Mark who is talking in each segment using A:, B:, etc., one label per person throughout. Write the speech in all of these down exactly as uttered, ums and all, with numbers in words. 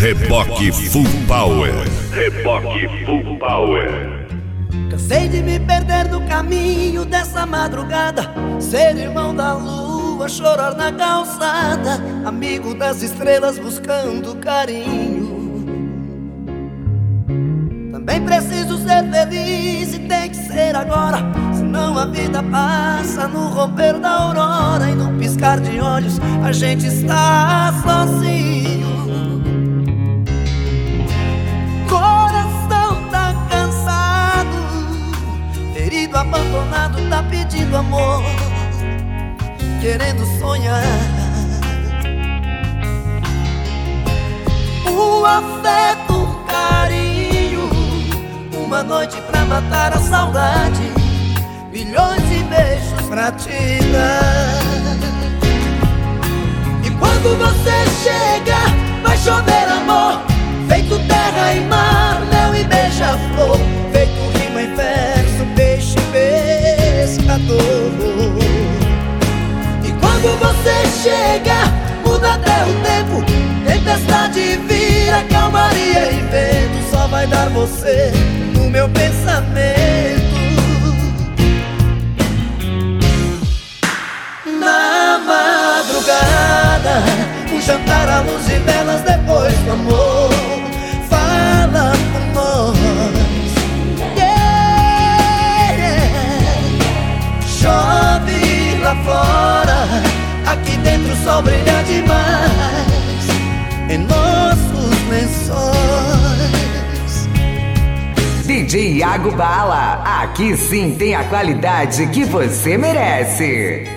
A: Reboque Full Power. Reboque Full Power.
B: Cansei de me perder no caminho dessa madrugada, ser irmão da lua, chorar na calçada, amigo das estrelas buscando carinho. Também preciso ser feliz e tem que ser agora, senão a vida passa no romper da aurora, e no piscar de olhos a gente está sozinho. Abandonado, tá pedindo amor, querendo sonhar. Um afeto, um carinho, uma noite pra matar a saudade, milhões de beijos pra te dar. E quando você chega, vai chover amor, feito terra e mar, mel e beija-flor, feito rima e verso, peixe pescador. E quando você chega, muda até o tempo, tempestade vira calmaria e vento, só vai dar você no meu pensamento. Na madrugada, um jantar à luz e velas depois do amor, fala por nós. Chove lá fora, aqui dentro o sol brilha demais em nossos lençóis.
C: D J Iago Bala, aqui sim tem a qualidade que você merece.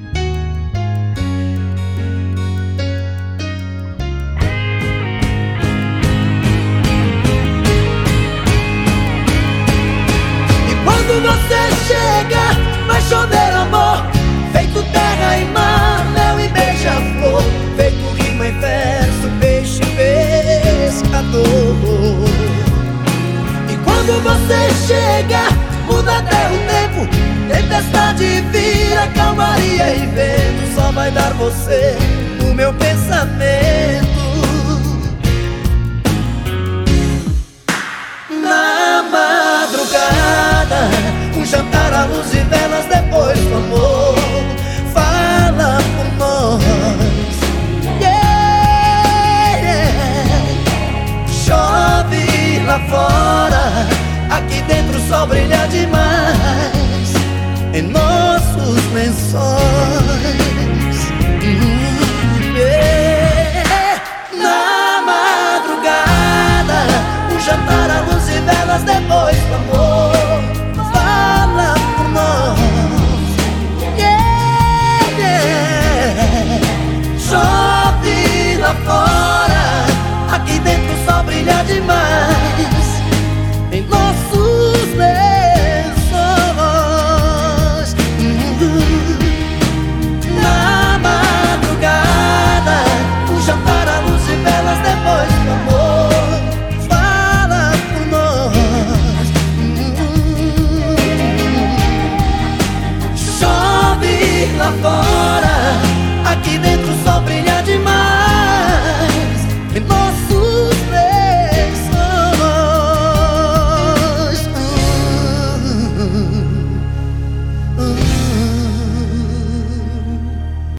B: Você chega, vai chover amor, feito terra e mar, mel e beija-flor, feito rima e verso, peixe pescador. E quando você chega, muda até o tempo, tempestade vira calmaria e vento, só vai dar você no meu pensamento. Na madrugada, um jantar à luz e velas depois do amor, fala por nós. Yeah, yeah. Chove lá fora, aqui dentro o sol brilha demais em nossos lençóis. Mm, yeah. Na madrugada, um jantar à luz e velas depois do amor, fala por nós. Yeah, yeah. Chove lá fora, aqui dentro o sol brilha demais em nossos lençóis. Uhum. Na madrugada, um jantar à luz e velas depois do amor, fala por nós. Uhum. Chove lá fora.